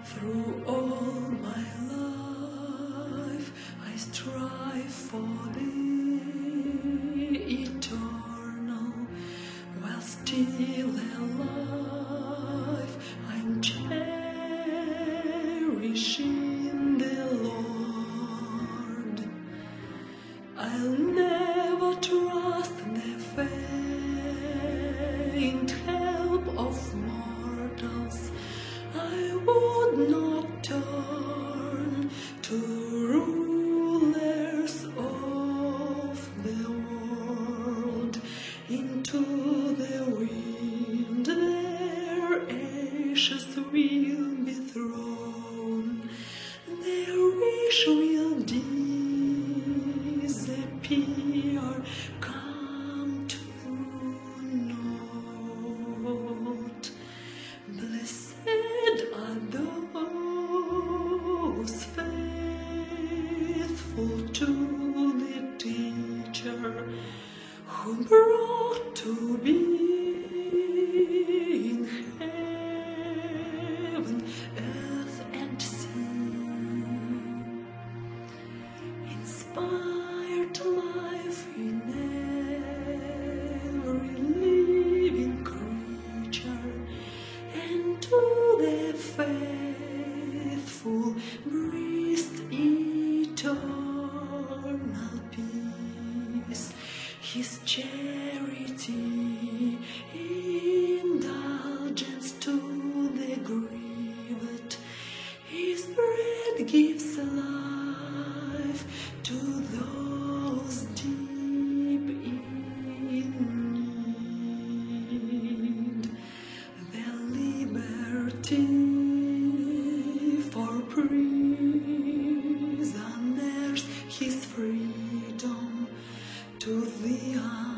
Through all my life I strive for the eternal. While still alive, I'm cherishing the Lord. I'll never trust the faint help of mortals. I would not turn to rulers of the world. Into the wind their ashes will be thrown. Their wish will disappear, come to naught. Blessed are those faithful to the teacher, who brought to be in heaven, earth and sea. Inspired life in every living creature, and to the faithful breathed eternal peace. His charity, indulgence to the grieved, His bread gives life to those deep in need. The liberty for prisoners, His freedom to the